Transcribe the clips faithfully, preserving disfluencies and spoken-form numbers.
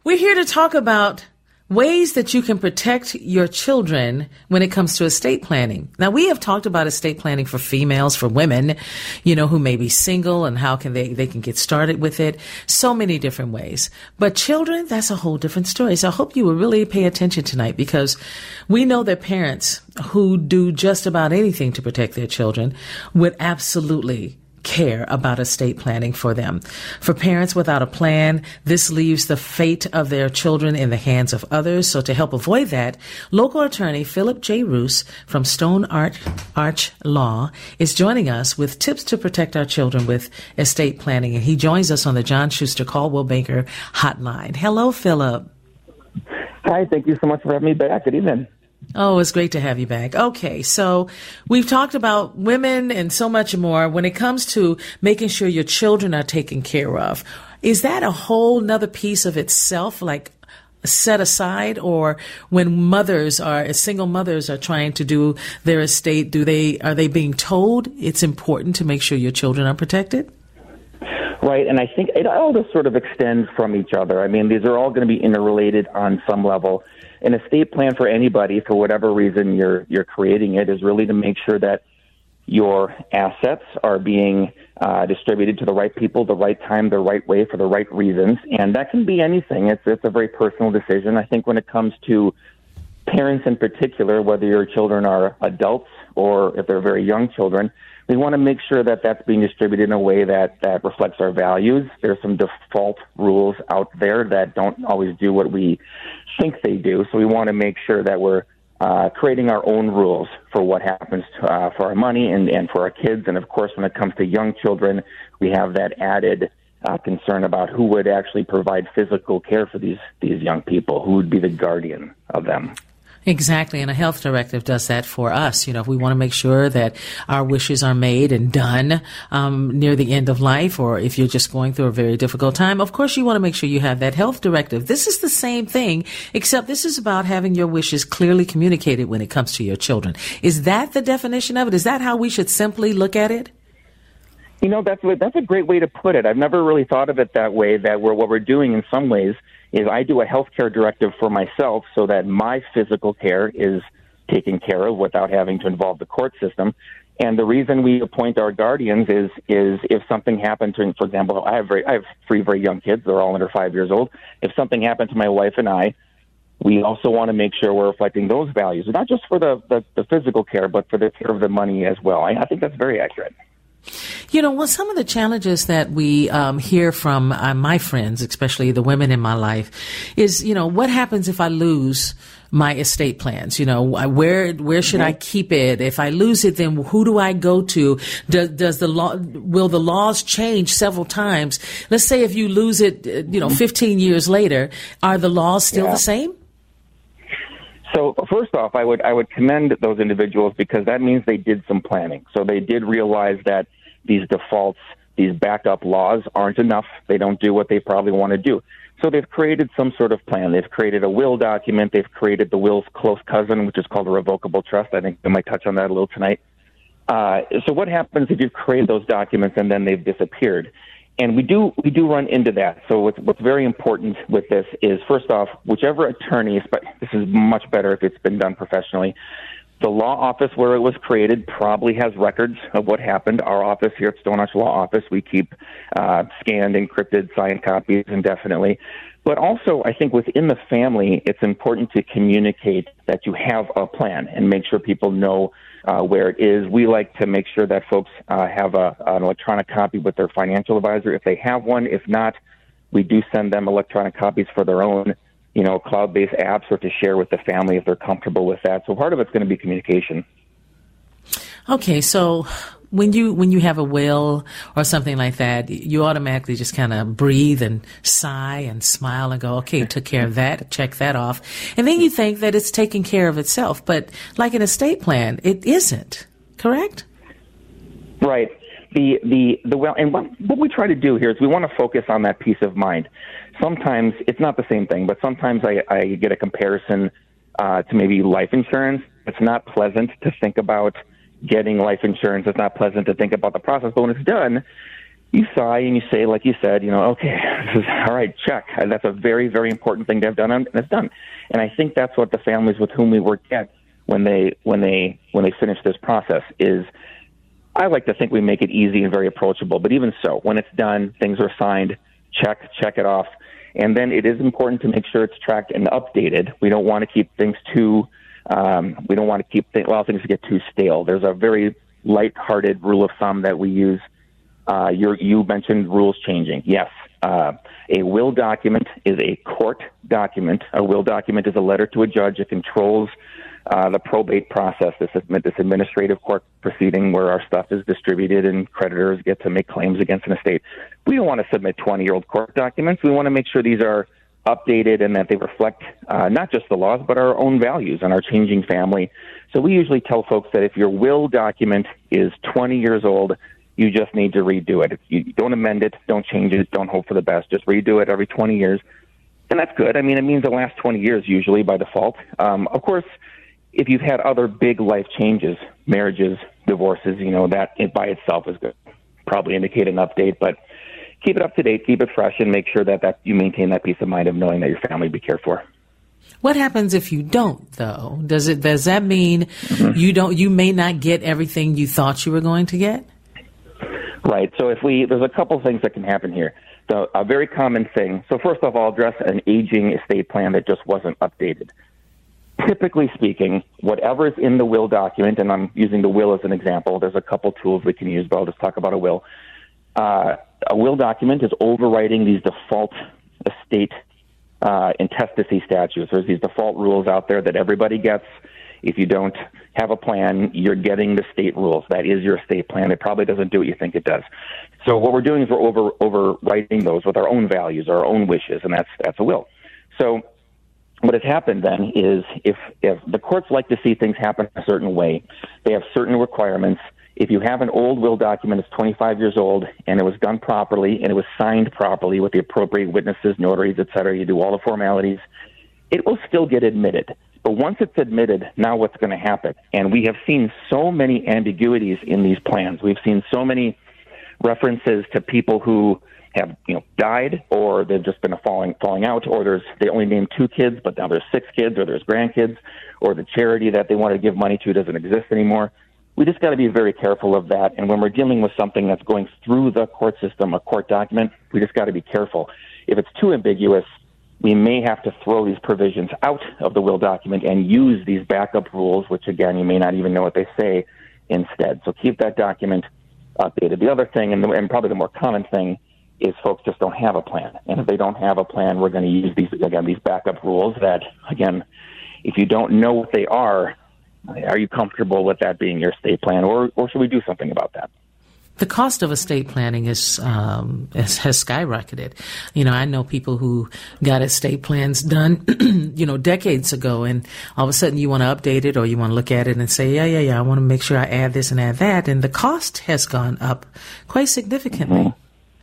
We're here to talk about ways that you can protect your children when it comes to estate planning. Now, we have talked about estate planning for females, for women, you know, who may be single and how can they, they can get started with it. So many different ways. But children, that's a whole different story. So I hope you will really pay attention tonight, because we know that parents who do just about anything to protect their children would absolutely care about estate planning for them. For parents without a plan, this leaves the fate of their children in the hands of others. So to help avoid that, local attorney Philip J. Roos from Stone Arch, Arch Law is joining us with tips to protect our children with estate planning. And he joins us on the John Schuster Caldwell Banker hotline. Hello, Philip. Hi, thank you so much for having me back. Good evening. Oh, it's great to have you back. Okay, so we've talked about women and so much more. When it comes to making sure your children are taken care of, is that a whole nother piece of itself, like set aside? Or when mothers are, single mothers are trying to do their estate, do they, are they being told it's important to make sure your children are protected? Right, and I think it all just sort of extends from each other. I mean, these are all going to be interrelated on some level. An estate plan for anybody, for whatever reason you're you're creating it, is really to make sure that your assets are being uh, distributed to the right people, the right time, the right way, for the right reasons. And that can be anything. It's it's a very personal decision. I think when it comes to parents in particular, whether your children are adults or if they're very young children, we want to make sure that that's being distributed in a way that, that reflects our values. There's some default rules out there that don't always do what we think they do. So we want to make sure that we're uh, creating our own rules for what happens to, uh, for our money and, and for our kids. And, of course, when it comes to young children, we have that added uh, concern about who would actually provide physical care for these, these young people, who would be the guardian of them. Exactly, and a health directive does that for us. You know, if we want to make sure that our wishes are made and done um, near the end of life, or if you're just going through a very difficult time, of course you want to make sure you have that health directive. This is the same thing, except this is about having your wishes clearly communicated when it comes to your children. Is that the definition of it? Is that how we should simply look at it? You know, that's that's a great way to put it. I've never really thought of it that way, that we're, what we're doing in some ways is I do a healthcare directive for myself so that my physical care is taken care of without having to involve the court system. And the reason we appoint our guardians is is if something happened to, for example, I have very, I have three very young kids. They're all under five years old. If something happened to my wife and I, we also want to make sure we're reflecting those values, not just for the, the, the physical care, but for the care of the money as well. I, I think that's very accurate. You know, well, some of the challenges that we um, hear from uh, my friends, especially the women in my life, is, you know, what happens if I lose my estate plans? You know, where where should I keep it? If I lose it, then who do I go to? Does, does the law, will the laws change several times? Let's say if you lose it, you know, fifteen years later, are the laws still yeah. the same? So first off, I would I would commend those individuals, because that means they did some planning. So they did realize that these defaults, these backup laws aren't enough. They don't do what they probably want to do. So they've created some sort of plan. They've created a will document. They've created the will's close cousin, which is called a revocable trust. I think I might touch on that a little tonight. Uh, so what happens if you've created those documents and then they've disappeared? And we do we do run into that. So what's, what's very important with this is, first off, whichever attorney, but this is much better if it's been done professionally, the law office where it was created probably has records of what happened. Our office here at Stone Arch Law Office, we keep uh, scanned, encrypted, signed copies indefinitely. But also, I think within the family, it's important to communicate that you have a plan and make sure people know uh, where it is. We like to make sure that folks uh, have a, an electronic copy with their financial advisor if they have one. If not, we do send them electronic copies for their own, you know, cloud-based apps, or to share with the family if they're comfortable with that. So part of it's going to be communication. Okay, so when you when you have a will or something like that, you automatically just kind of breathe and sigh and smile and go, okay, took care of that, check that off. And then you think that it's taking care of itself. But like an estate plan, it isn't, correct? Right. The, the, the well, and what, what we try to do here is we want to focus on that peace of mind. Sometimes it's not the same thing, but sometimes I, I get a comparison uh, to maybe life insurance. It's not pleasant to think about getting life insurance. It's not pleasant to think about the process, but when it's done, you sigh and you say, like you said, you know, okay, this is, all right, check. That's a very, very important thing to have done, and it's done. And I think that's what the families with whom we work get when they when they when they finish this process is. I like to think we make it easy and very approachable, but even so, when it's done, things are signed, check, check it off. And then it is important to make sure it's tracked and updated. We don't want to keep things too, um, we don't want to keep th- allow things to get too stale. There's a very lighthearted rule of thumb that we use. Uh, you're, you mentioned rules changing. Yes. Uh, a will document is a court document. A will document is a letter to a judge. It controls Uh, the probate process, this, this administrative court proceeding where our stuff is distributed and creditors get to make claims against an estate. We don't want to submit twenty-year-old court documents. We want to make sure these are updated and that they reflect uh, not just the laws, but our own values and our changing family. So we usually tell folks that if your will document is twenty years old, you just need to redo it. If you don't amend it, don't change it, don't hope for the best. Just redo it every twenty years. And that's good. I mean, it means it lasts twenty years usually by default. Um, of course, if you've had other big life changes, marriages, divorces, you know, that it by itself is good. Probably indicate an update, but keep it up to date, keep it fresh, and make sure that, that you maintain that peace of mind of knowing that your family will be cared for. What happens if you don't, though? Does it does that mean mm-hmm. you don't you may not get everything you thought you were going to get? Right. So if we there's a couple things that can happen here. So a very common thing. So first off, I'll address an aging estate plan that just wasn't updated. Typically speaking, whatever is in the will document, and I'm using the will as an example, there's a couple tools we can use, but I'll just talk about a will. Uh, a will document is overriding these default estate uh, intestacy statutes. There's these default rules out there that everybody gets. If you don't have a plan, you're getting the state rules. That is your estate plan. It probably doesn't do what you think it does. So what we're doing is we're over overwriting those with our own values, our own wishes, and that's that's a will. So what has happened then is if, if the courts like to see things happen a certain way, they have certain requirements. If you have an old will document that's twenty-five years old and it was done properly and it was signed properly with the appropriate witnesses, notaries, et cetera, you do all the formalities, it will still get admitted. But once it's admitted, now what's going to happen? And we have seen so many ambiguities in these plans. We've seen so many references to people who have, you know, died, or they've just been a falling falling out, or there's they only named two kids, but now there's six kids, or there's grandkids, or the charity that they want to give money to doesn't exist anymore. We just got to be very careful of that. And when we're dealing with something that's going through the court system, a court document, we just got to be careful. If it's too ambiguous, we may have to throw these provisions out of the will document and use these backup rules, which, again, you may not even know what they say, instead. So keep that document updated. The other thing, and, the, and probably the more common thing, is folks just don't have a plan. And if they don't have a plan, we're going to use these, again, these backup rules that, again, if you don't know what they are, are you comfortable with that being your estate plan, or, or should we do something about that? The cost of estate planning is, um, is has skyrocketed. You know, I know people who got estate plans done, you know, decades ago, and all of a sudden you want to update it or you want to look at it and say, yeah, yeah, yeah, I want to make sure I add this and add that, and the cost has gone up quite significantly. Mm-hmm.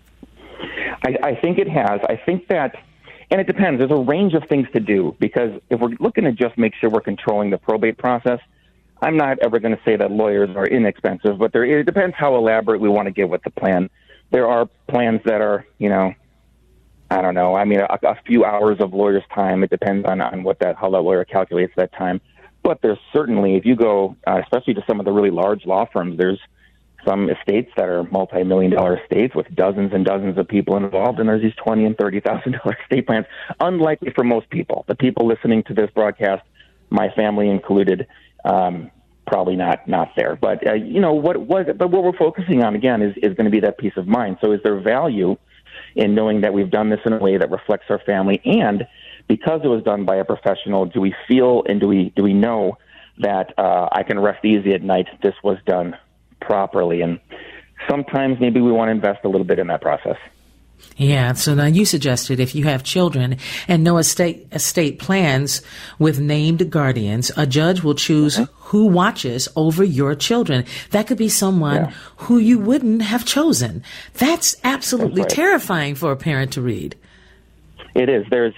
I, I think it has. I think that, and it depends. There's a range of things to do, because if we're looking to just make sure we're controlling the probate process, I'm not ever going to say that lawyers are inexpensive, but there, it depends how elaborate we want to get with the plan. There are plans that are, you know, I don't know. I mean, a, a few hours of lawyer's time. It depends on, on what that, how that lawyer calculates that time. But there's certainly, if you go, uh, especially to some of the really large law firms, there's some estates that are multi-million dollar estates with dozens and dozens of people involved, and there's these twenty and thirty thousand dollar estate plans. Unlikely for most people. The people listening to this broadcast, my family included, um, probably not not there. But uh, you know what was but what we're focusing on again is is going to be that peace of mind. So is there value in knowing that we've done this in a way that reflects our family, and because it was done by a professional, do we feel and do we do we know that uh, I can rest easy at night? This was done properly. And sometimes maybe we want to invest a little bit in that process. Yeah. So now you suggested if you have children and no estate estate plans with named guardians, a judge will choose okay. who watches over your children. That could be someone yeah. who you wouldn't have chosen. That's absolutely That's right. terrifying for a parent to read. It is. There's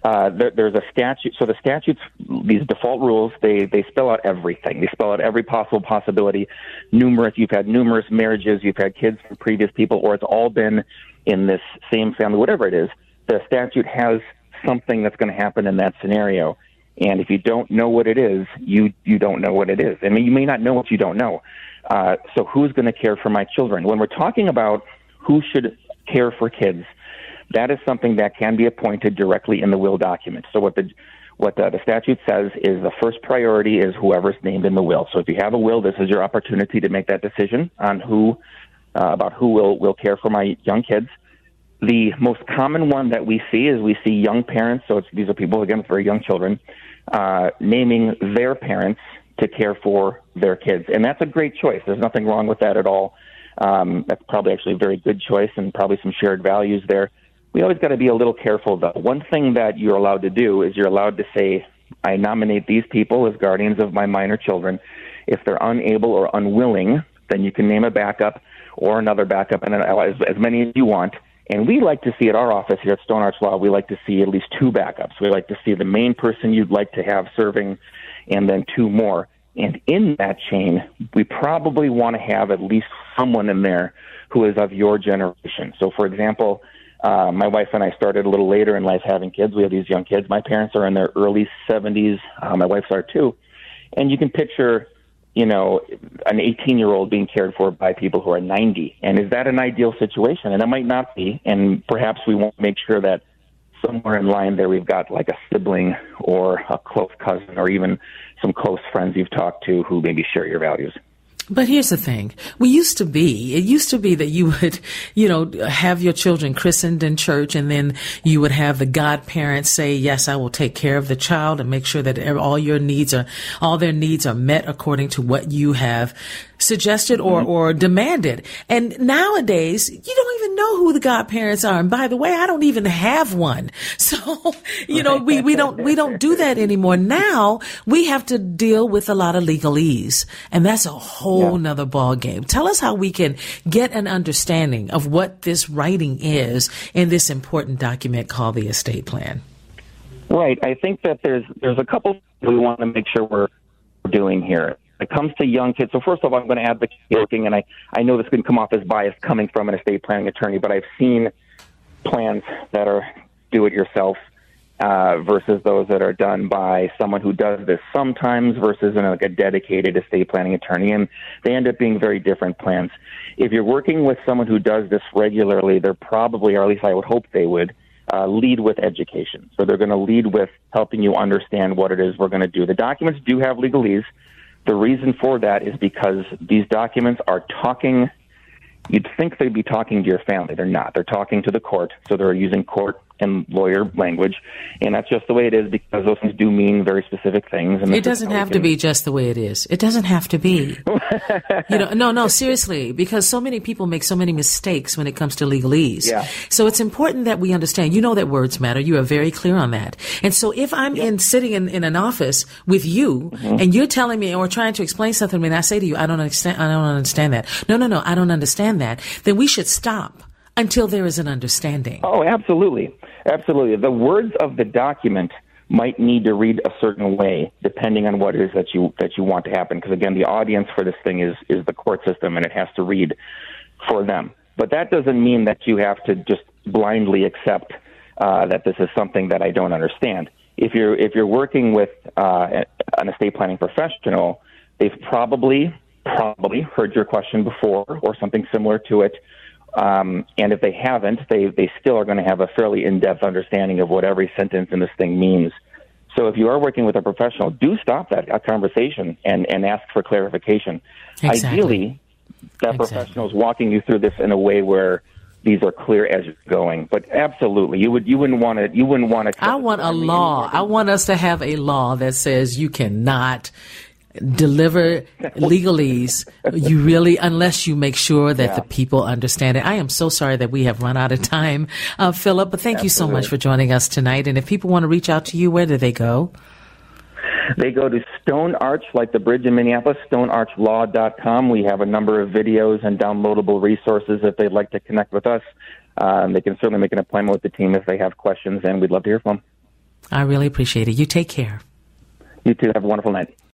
uh, there, there's a statute. So the statutes, these default rules, they, they spell out everything. They spell out every possible possibility. Numerous, you've had numerous marriages, you've had kids from previous people, or it's all been in this same family, whatever it is. The statute has something that's going to happen in that scenario. And if you don't know what it is, you, you don't know what it is. I mean, you may not know what you don't know. Uh, so who's going to care for my children? When we're talking about who should care for kids, that is something that can be appointed directly in the will document. So what the what the, the statute says is the first priority is whoever's named in the will. So if you have a will, this is your opportunity to make that decision on who uh, about who will, will care for my young kids. The most common one that we see is we see young parents, so it's, these are people, again, with very young children, uh, naming their parents to care for their kids. And that's a great choice. There's nothing wrong with that at all. Um, that's probably actually a very good choice and probably some shared values there. We always got to be a little careful, though. One thing that you're allowed to do is you're allowed to say, I nominate these people as guardians of my minor children. If they're unable or unwilling, then you can name a backup or another backup, and as, as many as you want. And we like to see at our office here at Stone Arch Law, we like to see at least two backups. We like to see the main person you'd like to have serving and then two more. And in that chain, we probably want to have at least someone in there who is of your generation. So, for example, uh, my wife and I started a little later in life having kids. We have these young kids. My parents are in their early seventies. Uh, my wife's are too. And you can picture, you know, an eighteen-year-old being cared for by people who are ninety. And is that an ideal situation? And it might not be. And perhaps we want to make sure that somewhere in line there we've got like a sibling or a close cousin or even some close friends you've talked to who maybe share your values. But here's the thing. We used to be, it used to be that you would, you know, have your children christened in church, and then you would have the godparents say, yes, I will take care of the child and make sure that all your needs are, all their needs are met according to what you have suggested or, mm-hmm. or demanded. And nowadays, you don't even know who the godparents are. And by the way, I don't even have one. So, you know, we, we don't, we don't do that anymore. Now we have to deal with a lot of legalese, and that's a whole yeah. nother ball game. Tell us how we can get an understanding of what this writing is in this important document called the estate plan. Right. I think that there's, there's a couple we want to make sure we're doing here. When it comes to young kids, so first of all, I'm going to advocate looking, and I, I know this can come off as bias coming from an estate planning attorney, but I've seen plans that are do-it-yourself uh, versus those that are done by someone who does this sometimes versus you know, like a dedicated estate planning attorney, and they end up being very different plans. If you're working with someone who does this regularly, they're probably, or at least I would hope they would, uh, lead with education. So they're going to lead with helping you understand what it is we're going to do. The documents do have legalese. The reason for that is because these documents are talking, you'd think they'd be talking to your family. They're not. They're talking to the court, so they're using court and lawyer language, and that's just the way it is because those things do mean very specific things. And it doesn't have to be just the way it is. It doesn't have to be. you know, no, no, seriously, because so many people make so many mistakes when it comes to legalese. Yeah. So it's important that we understand. You know that words matter. You are very clear on that. And so if I'm yep. in sitting in, in an office with you mm-hmm. and you're telling me or trying to explain something to me, and I say to you, I don't understand, I don't understand that. No, no, no, I don't understand that. Then we should stop until there is an understanding. Oh, absolutely. Absolutely. The words of the document might need to read a certain way depending on what it is that you that you want to happen. Because, again, the audience for this thing is, is the court system, and it has to read for them. But that doesn't mean that you have to just blindly accept uh, that this is something that I don't understand. If you're, if you're working with uh, an estate planning professional, they've probably, probably heard your question before or something similar to it. Um, and if they haven't, they, they still are going to have a fairly in-depth understanding of what every sentence in this thing means. So if you are working with a professional, do stop that conversation and, and ask for clarification. Exactly. Ideally, that exactly. professional is walking you through this in a way where these are clear as you're going. But absolutely, you would you wouldn't want to you wouldn't want to. I want a law. I want us to have a law that says you cannot deliver legalese, you really, unless you make sure that yeah. the people understand it. I am so sorry that we have run out of time, uh, Philip, but thank Absolutely. you so much for joining us tonight. And if people want to reach out to you, where do they go? They go to Stone Arch, like the bridge in Minneapolis, stone arch law dot com. We have a number of videos and downloadable resources if they'd like to connect with us. Um, they can certainly make an appointment with the team if they have questions, and we'd love to hear from them. I really appreciate it. You take care. You too. Have a wonderful night.